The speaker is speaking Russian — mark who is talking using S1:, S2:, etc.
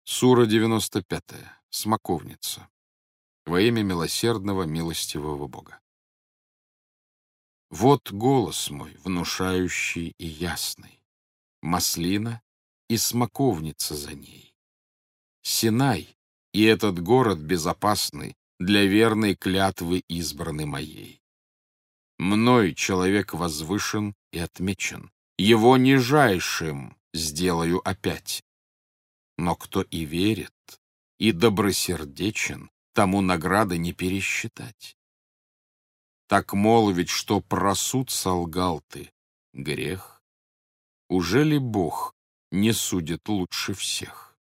S1: Сура 95. Смоковница. Во имя милосердного, милостивого Бога. Вот голос мой, внушающий и ясный, маслина и смоковница за ней. Синай и этот город безопасный для верной клятвы избраны моей. Мной человек возвышен и отмечен, его нижайшим сделаю опять. Но кто и верит, и добросердечен, тому награды не пересчитать. Так молвить, что про суд солгал ты, грех. Уже ли Бог не судит лучше всех?